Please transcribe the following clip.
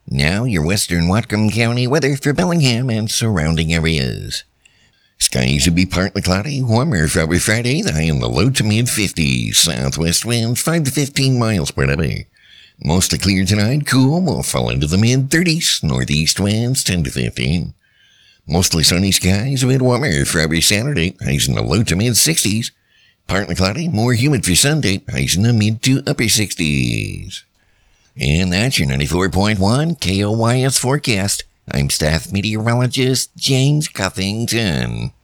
Now your western Whatcom County weather for Bellingham and surrounding areas. Skies will be partly cloudy, warmer for Friday, the high in the low to mid-50s. Southwest winds 5 to 15 miles per hour. Mostly clear tonight, cool, will fall into the mid-30s. Northeast winds 10 to 15. Mostly sunny skies, a bit warmer for Saturday, highs in the low to mid-60s. Partly cloudy, more humid for Sunday, highs in the mid to upper 60s. And that's your 94.1 KOYS forecast. I'm staff meteorologist James Cuffington.